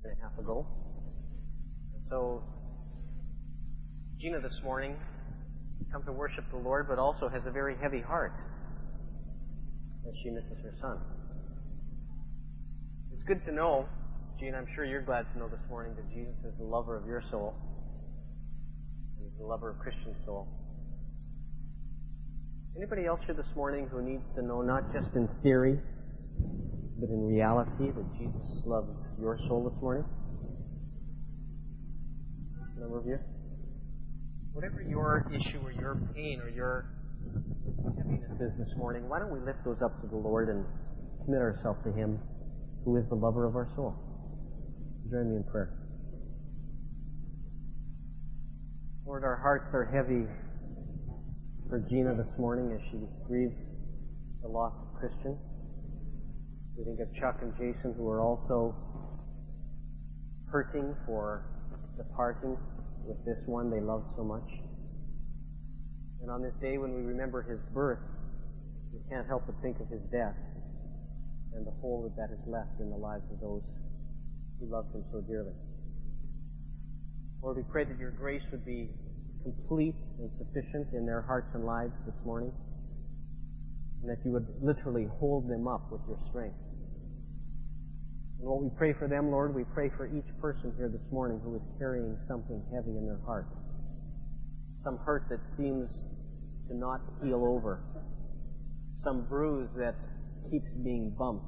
and a half ago. And so Gina this morning come to worship the Lord, but also has a very heavy heart as she misses her son. It's good to know, Gina, I'm sure you're glad to know this morning that Jesus is the lover of your soul. He's the lover of Christian's soul. Anybody else here this morning who needs to know, not just in theory, but in reality, that Jesus loves your soul this morning? A number of you? Whatever your issue or your pain or your heaviness is this morning, why don't we lift those up to the Lord and commit ourselves to Him, who is the lover of our soul. Join me in prayer. Lord, our hearts are heavy for Gina this morning as she grieves the loss of Christian. We think of Chuck and Jason, who are also hurting for departing with this one they love so much. And on this day when we remember his birth, we can't help but think of his death and the hole that has left in the lives of those who loved him so dearly. Lord, we pray that your grace would be complete and sufficient in their hearts and lives this morning, and that you would literally hold them up with your strength. And Lord, we pray for them, Lord. We pray for each person here this morning who is carrying something heavy in their heart. Some hurt that seems to not heal over. Some bruise that keeps being bumped.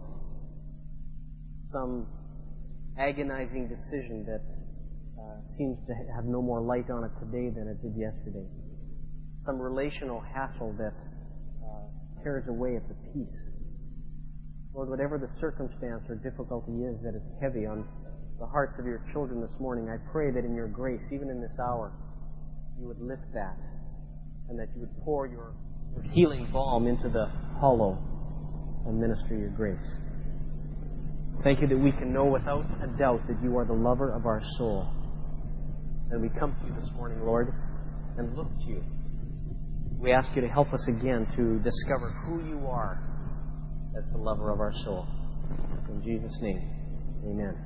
Some agonizing decision that seems to have no more light on it today than it did yesterday. Some relational hassle that tears away at the peace. Lord, whatever the circumstance or difficulty is that is heavy on the hearts of your children this morning, I pray that in your grace, even in this hour, you would lift that, and that you would pour your healing balm into the hollow and minister your grace. Thank you that we can know without a doubt that you are the lover of our soul. And we come to you this morning, Lord, and look to you. We ask you to help us again to discover who you are as the lover of our soul. In Jesus' name, amen.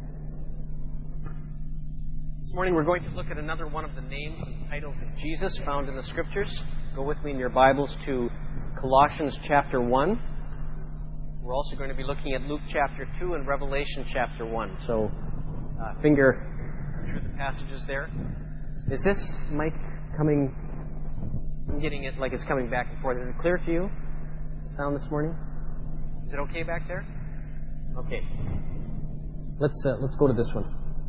This morning we're going to look at another one of the names and titles of Jesus found in the Scriptures. Go with me in your Bibles to Colossians chapter 1. We're also going to be looking at Luke chapter 2 and Revelation chapter 1. So, finger through the passages there. Is this mic coming? I'm getting it like it's coming back and forth. Is it clear to you? The sound this morning? Is it okay back there? Okay. Let's go to this one.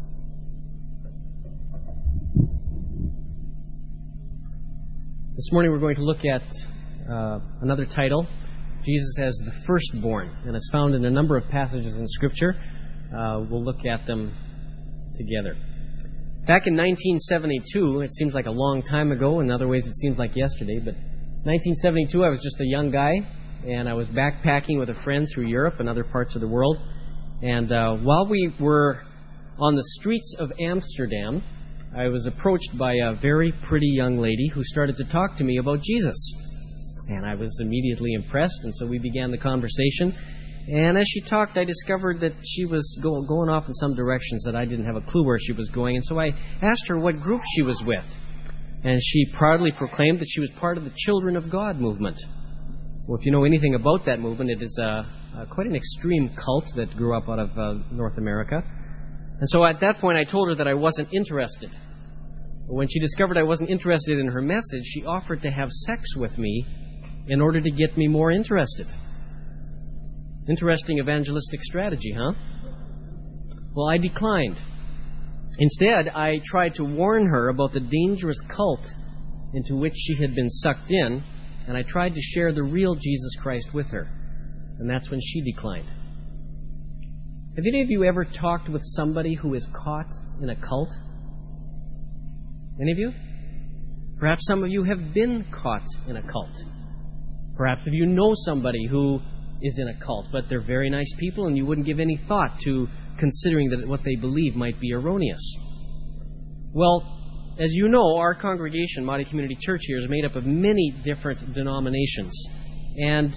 This morning we're going to look at another title, Jesus as the Firstborn, and it's found in a number of passages in Scripture. We'll look at them together. Back in 1972, it seems like a long time ago. In other ways, it seems like yesterday. But 1972, I was just a young guy, and I was backpacking with a friend through Europe and other parts of the world. And while we were on the streets of Amsterdam, I was approached by a very pretty young lady who started to talk to me about Jesus. And I was immediately impressed, and so we began the conversation. And as she talked, I discovered that she was going off in some directions that I didn't have a clue where she was going. And so I asked her what group she was with. And she proudly proclaimed that she was part of the Children of God movement. Well, if you know anything about that movement, it is quite an extreme cult that grew up out of North America. And so at that point, I told her that I wasn't interested. When she discovered I wasn't interested in her message, she offered to have sex with me in order to get me more interested. Interesting evangelistic strategy, huh? Well, I declined. Instead, I tried to warn her about the dangerous cult into which she had been sucked in, and I tried to share the real Jesus Christ with her. And that's when she declined. Have any of you ever talked with somebody who is caught in a cult? Any of you? Perhaps some of you have been caught in a cult. Perhaps if you know somebody who is in a cult, but they're very nice people and you wouldn't give any thought to considering that what they believe might be erroneous. Well, as you know, our congregation, Mahdi Community Church here, is made up of many different denominations. And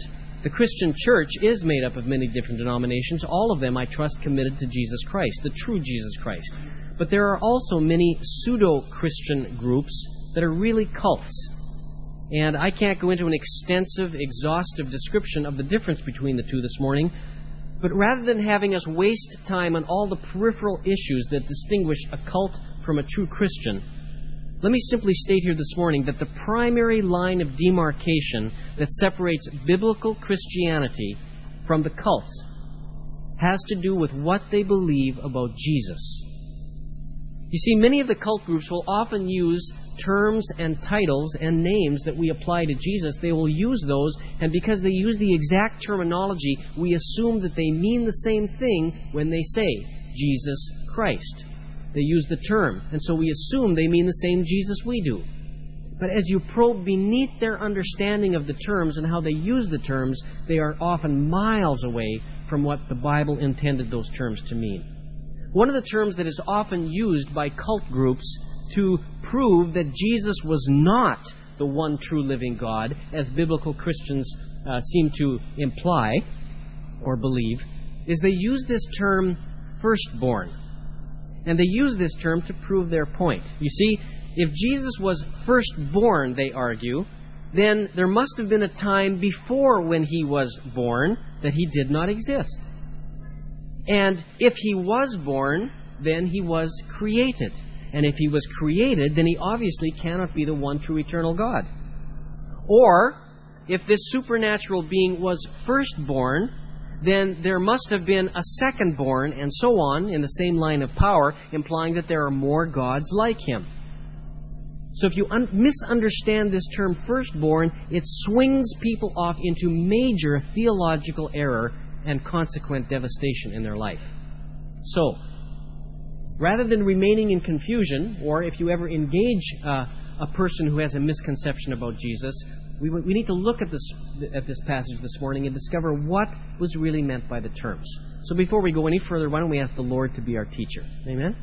The Christian church is made up of many different denominations, all of them, I trust, committed to Jesus Christ, the true Jesus Christ. But there are also many pseudo-Christian groups that are really cults. And I can't go into an extensive, exhaustive description of the difference between the two this morning, but rather than having us waste time on all the peripheral issues that distinguish a cult from a true Christian, let me simply state here this morning that the primary line of demarcation that separates biblical Christianity from the cults has to do with what they believe about Jesus. You see, many of the cult groups will often use terms and titles and names that we apply to Jesus. They will use those, and because they use the exact terminology, we assume that they mean the same thing when they say Jesus Christ. They use the term, and so we assume they mean the same Jesus we do. But as you probe beneath their understanding of the terms and how they use the terms, they are often miles away from what the Bible intended those terms to mean. One of the terms that is often used by cult groups to prove that Jesus was not the one true living God, as biblical Christians seem to imply or believe, is they use this term firstborn. And they use this term to prove their point. You see, if Jesus was firstborn, they argue, then there must have been a time before when he was born that he did not exist. And if he was born, then he was created. And if he was created, then he obviously cannot be the one true eternal God. Or, if this supernatural being was firstborn, then there must have been a secondborn, and so on, in the same line of power, implying that there are more gods like him. So if you misunderstand this term firstborn, it swings people off into major theological error and consequent devastation in their life. So, rather than remaining in confusion, or if you ever engage a person who has a misconception about Jesus, we need to look at this passage this morning and discover what was really meant by the terms. So before we go any further, why don't we ask the Lord to be our teacher? Amen?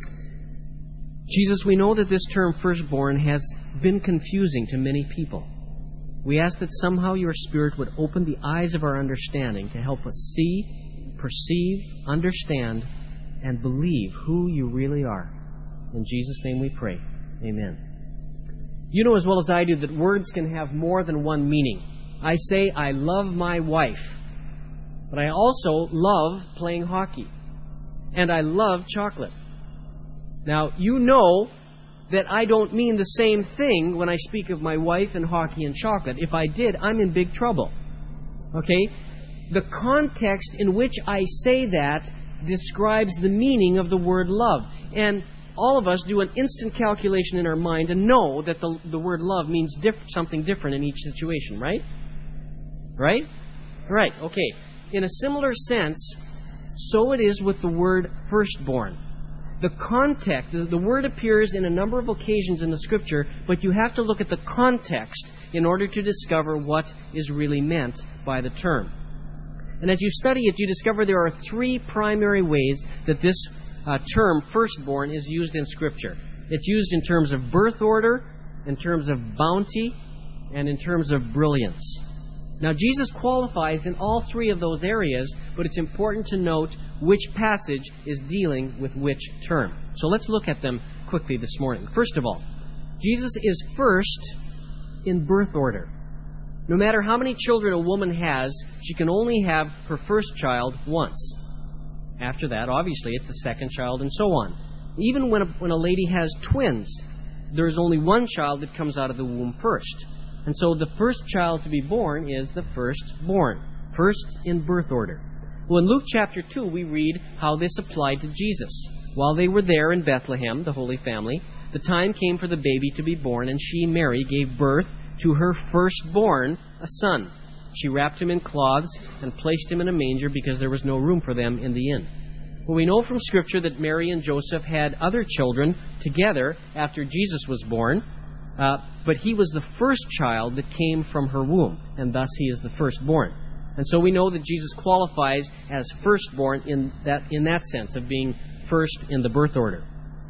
Jesus, we know that this term firstborn has been confusing to many people. We ask that somehow your Spirit would open the eyes of our understanding to help us see, perceive, understand, and believe who you really are. In Jesus' name we pray. Amen. You know as well as I do that words can have more than one meaning. I say I love my wife, but I also love playing hockey. And I love chocolate. Now, you know that I don't mean the same thing when I speak of my wife and hockey and chocolate. If I did, I'm in big trouble. Okay? The context in which I say that describes the meaning of the word love. And all of us do an instant calculation in our mind and know that the word love means something different in each situation, right? Right? Right, okay. In a similar sense, so it is with the word firstborn. The context, the word appears in a number of occasions in the Scripture, but you have to look at the context in order to discover what is really meant by the term. And as you study it, you discover there are three primary ways that this term, firstborn, is used in Scripture. It's used in terms of birth order, in terms of bounty, and in terms of brilliance. Now, Jesus qualifies in all three of those areas, but it's important to note which passage is dealing with which term. So let's look at them quickly this morning. First of all, Jesus is first in birth order. No matter how many children a woman has, she can only have her first child once. After that, obviously, it's the second child and so on. Even when a lady has twins, there is only one child that comes out of the womb first. And so the first child to be born is the firstborn, first in birth order. Well, in Luke chapter 2, we read how this applied to Jesus. While they were there in Bethlehem, the Holy Family, the time came for the baby to be born, and she, Mary, gave birth to her firstborn, a son. She wrapped him in cloths and placed him in a manger because there was no room for them in the inn. Well, we know from Scripture that Mary and Joseph had other children together after Jesus was born, but he was the first child that came from her womb, and thus he is the firstborn. And so we know that Jesus qualifies as firstborn in that sense of being first in the birth order.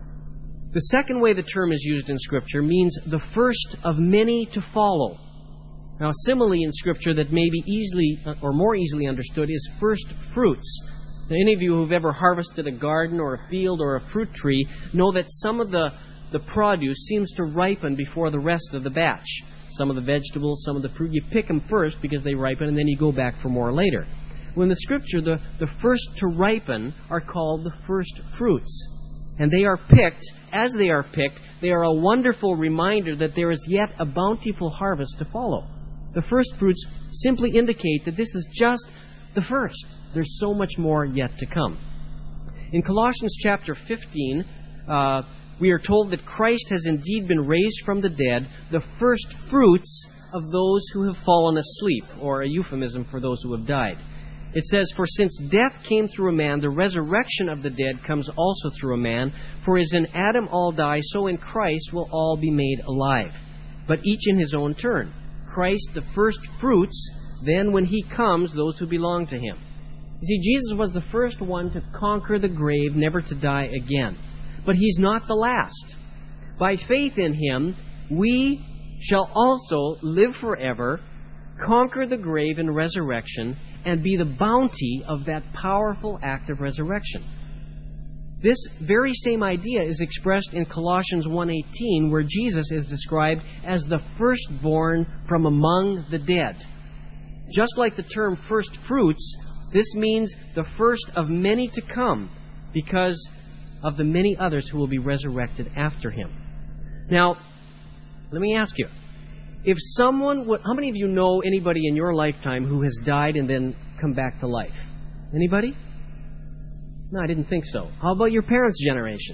The second way the term is used in Scripture means the first of many to follow. Now, a simile in Scripture that may be easily or more easily understood is first fruits. Now, any of you who've ever harvested a garden or a field or a fruit tree know that some of the produce seems to ripen before the rest of the batch. Some of the vegetables, some of the fruit, you pick them first because they ripen, and then you go back for more later. Well, in the Scripture, the first to ripen are called the first fruits. And they are picked, as they are picked, they are a wonderful reminder that there is yet a bountiful harvest to follow. The first fruits simply indicate that this is just the first. There's so much more yet to come. In Colossians chapter 15, we are told that Christ has indeed been raised from the dead, the first fruits of those who have fallen asleep, or a euphemism for those who have died. It says, "For since death came through a man, the resurrection of the dead comes also through a man. For as in Adam all die, so in Christ will all be made alive, but each in his own turn. Christ the first fruits, then when he comes, those who belong to him." You see, Jesus was the first one to conquer the grave, never to die again. But he's not the last. By faith in him, we shall also live forever, conquer the grave in resurrection, and be the bounty of that powerful act of resurrection. This very same idea is expressed in Colossians 1:18, where Jesus is described as the firstborn from among the dead. Just like the term first fruits, this means the first of many to come, because of the many others who will be resurrected after him. Now, let me ask you, if someone would, how many of you know anybody in your lifetime who has died and then come back to life? Anybody? No, I didn't think so. How about your parents' generation?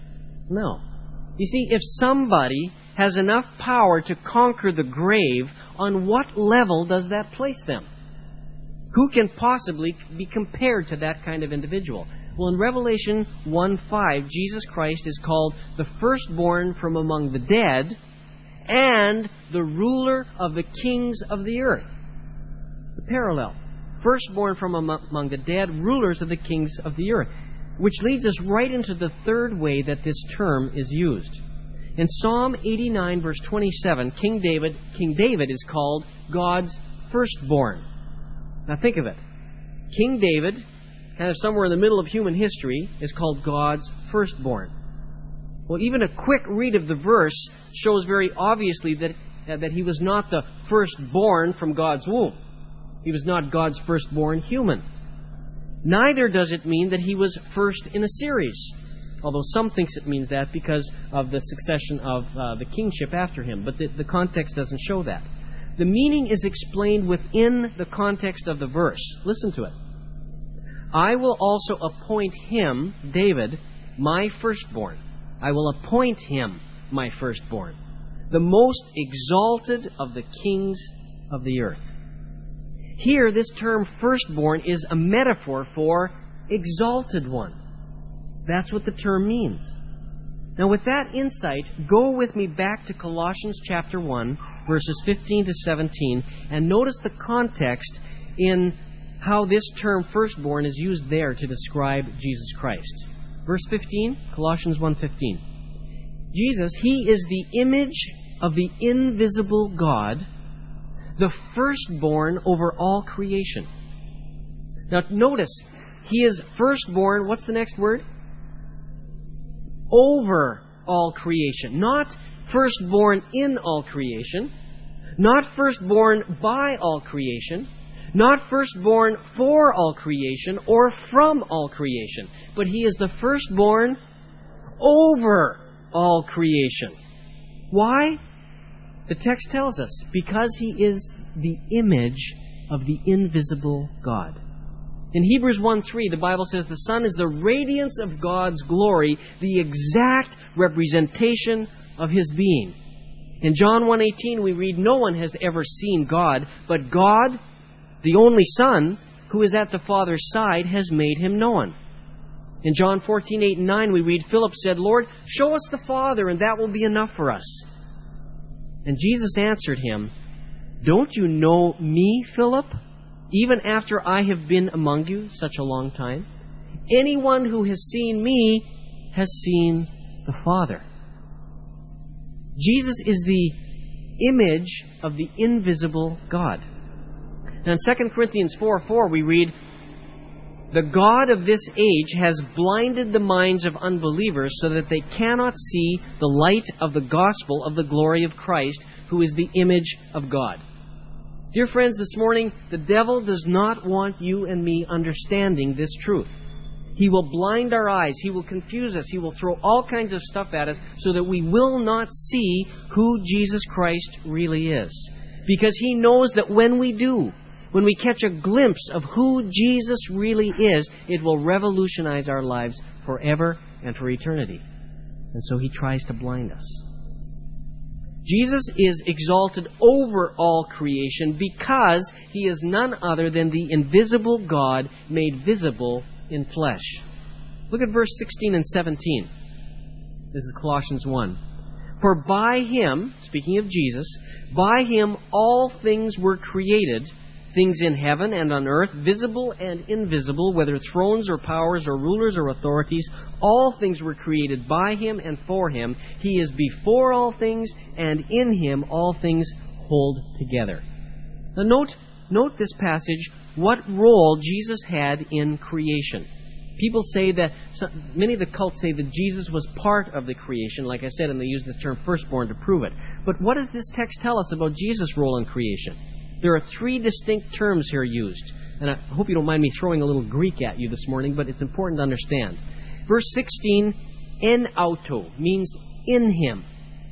No. You see, if somebody has enough power to conquer the grave, on what level does that place them? Who can possibly be compared to that kind of individual? Well, in Revelation 1:5, Jesus Christ is called the firstborn from among the dead and the ruler of the kings of the earth. The parallel. Firstborn from among the dead, rulers of the kings of the earth. Which leads us right into the third way that this term is used. In Psalm 89, verse 27, King David is called God's firstborn. Now think of it. King David, kind of somewhere in the middle of human history, is called God's firstborn. Well, even a quick read of the verse shows very obviously that he was not the firstborn from God's womb. He was not God's firstborn human. Neither does it mean that he was first in a series, although some thinks it means that because of the succession of the kingship after him. But the context doesn't show that. The meaning is explained within the context of the verse. Listen to it. "I will also appoint him," David, "my firstborn. I will appoint him my firstborn, the most exalted of the kings of the earth." Here, this term firstborn is a metaphor for exalted one. That's what the term means. Now, with that insight, go with me back to Colossians chapter 1, verses 15 to 17, and notice the context in how this term firstborn is used there to describe Jesus Christ. Verse 15, Colossians 1:15. Jesus, he is the image of the invisible God, the firstborn over all creation. Now notice, he is firstborn, what's the next word? Over all creation. Not firstborn in all creation. Not firstborn by all creation. Not firstborn for all creation or from all creation. But he is the firstborn over all creation. Why? The text tells us, because he is the image of the invisible God. In Hebrews 1:3, the Bible says the Son is the radiance of God's glory, the exact representation of his being. In John 1:18, we read, "No one has ever seen God, but God, the only Son, who is at the Father's side, has made him known." In John 14:8 and 9, we read, "Philip said, 'Lord, show us the Father, and that will be enough for us.' And Jesus answered him, 'Don't you know me, Philip, even after I have been among you such a long time? Anyone who has seen me has seen the Father.'" Jesus is the image of the invisible God. Now in 2 Corinthians 4:4 we read, "The God of this age has blinded the minds of unbelievers so that they cannot see the light of the gospel of the glory of Christ, who is the image of God." Dear friends, this morning, the devil does not want you and me understanding this truth. He will blind our eyes. He will confuse us. He will throw all kinds of stuff at us so that we will not see who Jesus Christ really is. Because he knows that when we do, when we catch a glimpse of who Jesus really is, it will revolutionize our lives forever and for eternity. And so he tries to blind us. Jesus is exalted over all creation because he is none other than the invisible God made visible in flesh. Look at verse 16 and 17. This is Colossians 1. "For by him," speaking of Jesus, "by him all things were created, things in heaven and on earth, visible and invisible, whether thrones or powers or rulers or authorities, all things were created by him and for him. He is before all things, and in him all things hold together." Now note this passage, what role Jesus had in creation. People say that, many of the cults say that Jesus was part of the creation, like I said, and they use the term firstborn to prove it. But what does this text tell us about Jesus' role in creation? There are three distinct terms here used. And I hope you don't mind me throwing a little Greek at you this morning, but it's important to understand. Verse 16, en auto, means in him.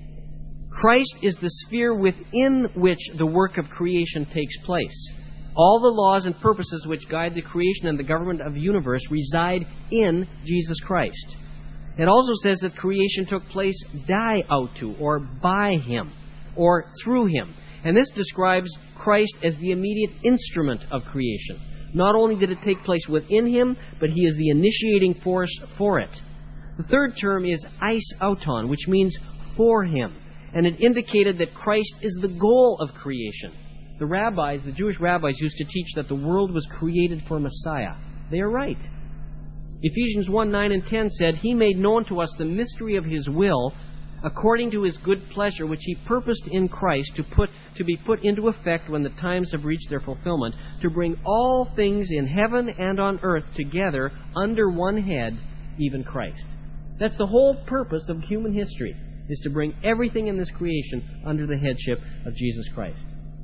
Christ is the sphere within which the work of creation takes place. All the laws and purposes which guide the creation and the government of the universe reside in Jesus Christ. It also says that creation took place die auto, or by him, or through him. And this describes Christ as the immediate instrument of creation. Not only did it take place within him, but he is the initiating force for it. The third term is eis auton, which means for him. And it indicated that Christ is the goal of creation. The Jewish rabbis used to teach that the world was created for Messiah. They are right. Ephesians 1:9 and 10 said, "He made known to us the mystery of his will, according to his good pleasure, which he purposed in Christ to be put into effect when the times have reached their fulfillment, to bring all things in heaven and on earth together under one head, even Christ." That's the whole purpose of human history, is to bring everything in this creation under the headship of Jesus Christ.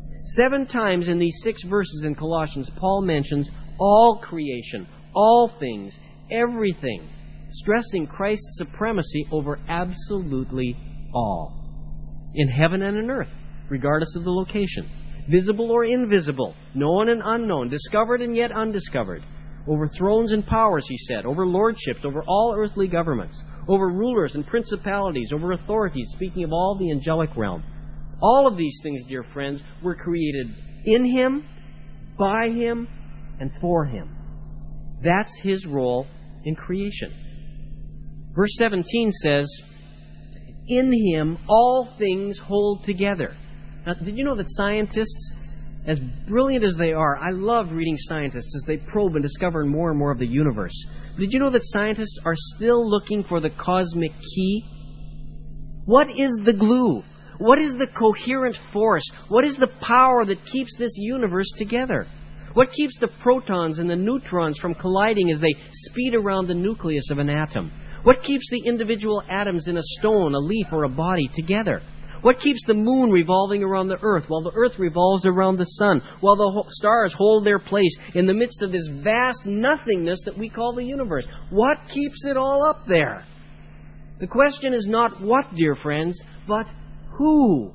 7 times in these 6 verses in Colossians, Paul mentions all creation, all things, everything, stressing Christ's supremacy over absolutely all. In heaven and on earth, regardless of the location. Visible or invisible, known and unknown, discovered and yet undiscovered. Over thrones and powers, he said, over lordships, over all earthly governments, over rulers and principalities, over authorities, speaking of all the angelic realm. All of these things, dear friends, were created in him, by him, and for him. That's his role in creation. Verse 17 says, "In him all things hold together." Now, did you know that scientists, as brilliant as they are, I love reading scientists as they probe and discover more and more of the universe. Did you know that scientists are still looking for the cosmic key? What is the glue? What is the coherent force? What is the power that keeps this universe together? What keeps the protons and the neutrons from colliding as they speed around the nucleus of an atom? What keeps the individual atoms in a stone, a leaf, or a body together? What keeps the moon revolving around the earth while the earth revolves around the sun, while the stars hold their place in the midst of this vast nothingness that we call the universe? What keeps it all up there? The question is not what, dear friends, but who?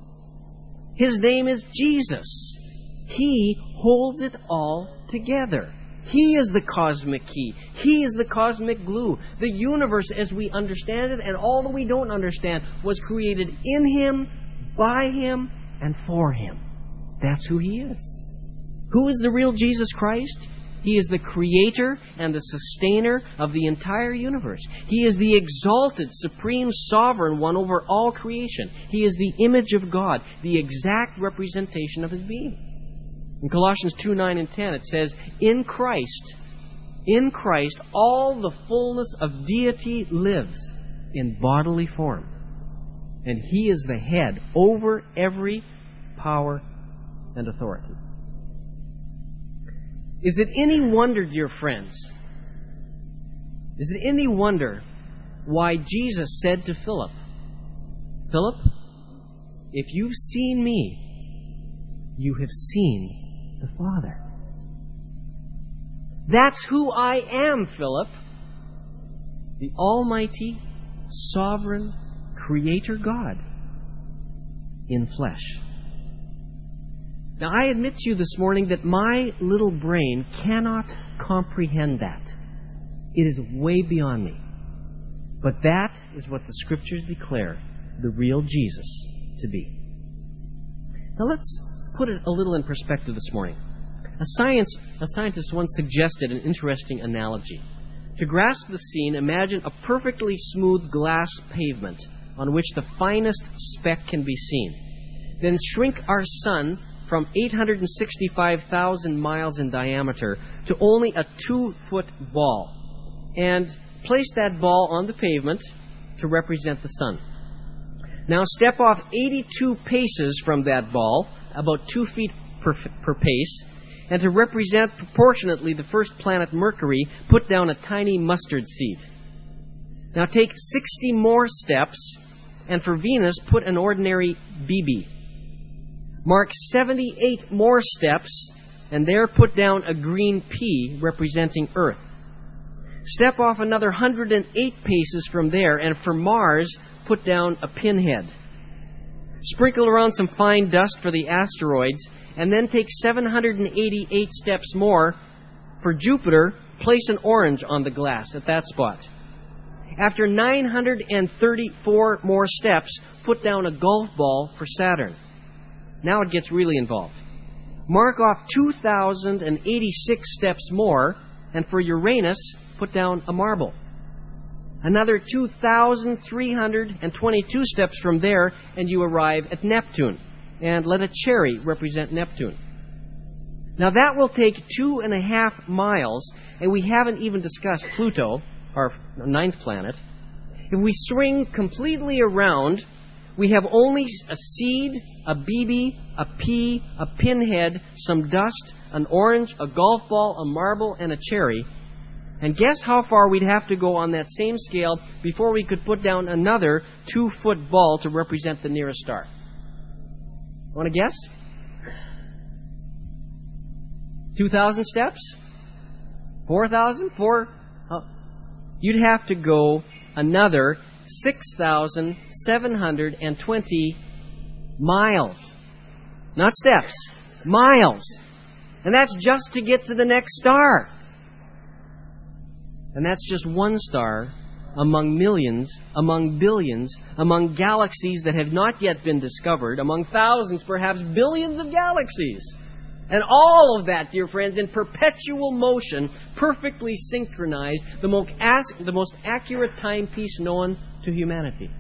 His name is Jesus. He holds it all together. He is the cosmic key. He is the cosmic glue. The universe as we understand it, and all that we don't understand, was created in him, by him, and for him. That's who he is. Who is the real Jesus Christ? He is the creator and the sustainer of the entire universe. He is the exalted, supreme, sovereign one over all creation. He is the image of God, the exact representation of his being. In Colossians 2:9 and 10 it says, in Christ, all the fullness of deity lives in bodily form. And he is the head over every power and authority. Is it any wonder, dear friends, is it any wonder why Jesus said to Philip, "Philip, if you've seen me, you have seen the Father"? That's who I am, Philip. The Almighty, Sovereign, Creator God in flesh. Now, I admit to you this morning that my little brain cannot comprehend that. It is way beyond me. But that is what the Scriptures declare the real Jesus to be. Now, let's put it a little in perspective this morning. A scientist once suggested an interesting analogy. To grasp the scene, imagine a perfectly smooth glass pavement on which the finest speck can be seen. Then shrink our sun from 865,000 miles in diameter to only a 2-foot ball, and place that ball on the pavement to represent the sun. Now step off 82 paces from that ball, about 2 feet per pace, and to represent proportionately the first planet, Mercury, put down a tiny mustard seed. Now take 60 more steps, and for Venus, put an ordinary BB. Mark 78 more steps, and there put down a green pea representing Earth. Step off another 108 paces from there, and for Mars, put down a pinhead. Sprinkle around some fine dust for the asteroids, and then take 788 steps more. For Jupiter, place an orange on the glass at that spot. After 934 more steps, put down a golf ball for Saturn. Now it gets really involved. Mark off 2,086 steps more, and for Uranus, put down a marble. Another 2,322 steps from there, and you arrive at Neptune. And let a cherry represent Neptune. Now that will take 2.5 miles, and we haven't even discussed Pluto, our 9th planet. If we swing completely around, we have only a seed, a BB, a pea, a pinhead, some dust, an orange, a golf ball, a marble, and a cherry. And guess how far we'd have to go on that same scale before we could put down another 2-foot ball to represent the nearest star? Want to guess? 2,000 steps? 4,000? You'd have to go another 6,720 miles. Not steps, miles. And that's just to get to the next star. And that's just one star among millions, among billions, among galaxies that have not yet been discovered, among thousands, perhaps billions of galaxies. And all of that, dear friends, in perpetual motion, perfectly synchronized, the most accurate timepiece known to humanity.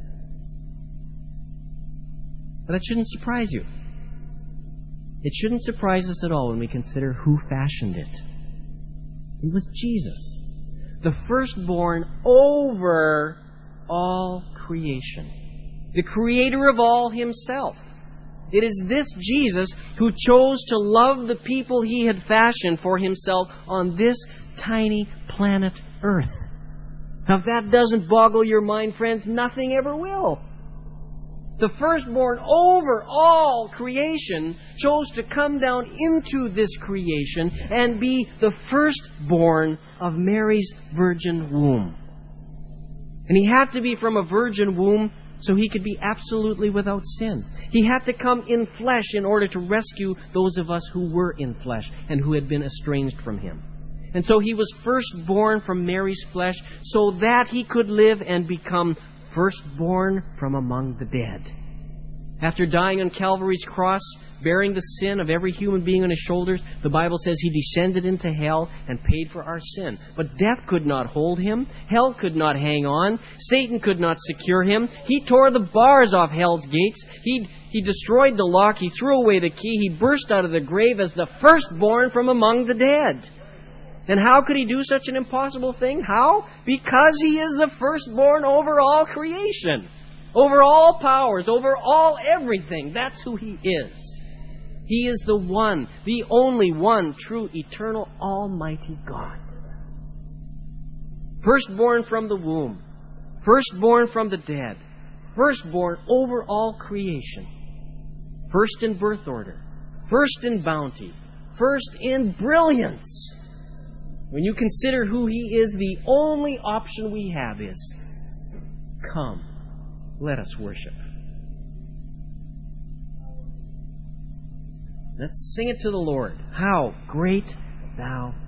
But that shouldn't surprise you. It shouldn't surprise us at all when we consider who fashioned it. It was Jesus, the firstborn over all creation, the creator of all himself. It is this Jesus who chose to love the people he had fashioned for himself on this tiny planet Earth. Now, if that doesn't boggle your mind, friends, nothing ever will. The firstborn over all creation chose to come down into this creation and be the firstborn of Mary's virgin womb. And he had to be from a virgin womb so he could be absolutely without sin. He had to come in flesh in order to rescue those of us who were in flesh and who had been estranged from him. And so he was firstborn from Mary's flesh so that he could live and become firstborn from among the dead. After dying on Calvary's cross, bearing the sin of every human being on his shoulders, the Bible says he descended into hell and paid for our sin. But death could not hold him. Hell could not hang on. Satan could not secure him. He tore the bars off hell's gates. He destroyed the lock. He threw away the key. He burst out of the grave as the firstborn from among the dead. And how could he do such an impossible thing? How? Because he is the firstborn over all creation. over all powers, over all everything. That's who He is. He is the one, the only one, true, eternal, almighty God. Firstborn from the womb, firstborn from the dead, firstborn over all creation, first in birth order, first in bounty, first in brilliance. When you consider who He is, the only option we have is, come, let us worship. Let's sing it to the Lord. How great Thou